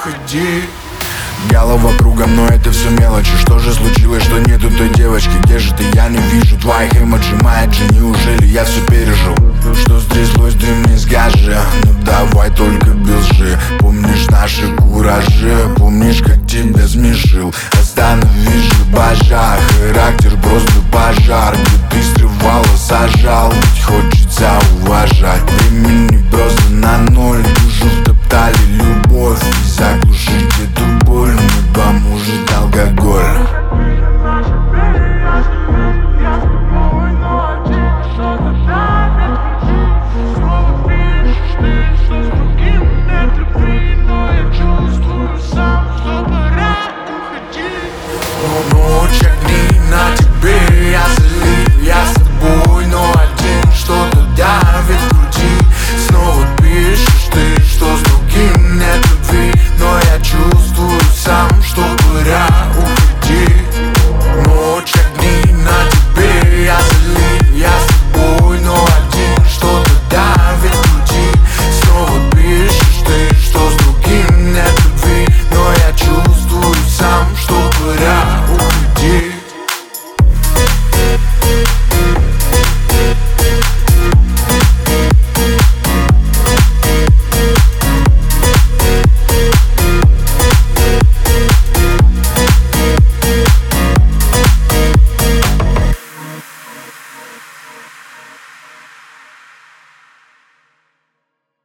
уходи. Голова кругом, но это все мелочи. Что же случилось, что нету той девочки? Где же ты? Я не вижу твоих эмоджи. Майджи, неужели я все пережил? Что стряслось, ты мне скажи. Ну давай только без лжи. Помнишь наши куражи? Помнишь, как тебя смешил? Остановись же, божа. Характер просто пожар. Где ты срывала, сажал. Ведь хочется уважать. Времени просто на ноль. Душу втоптали любовь и заглушили.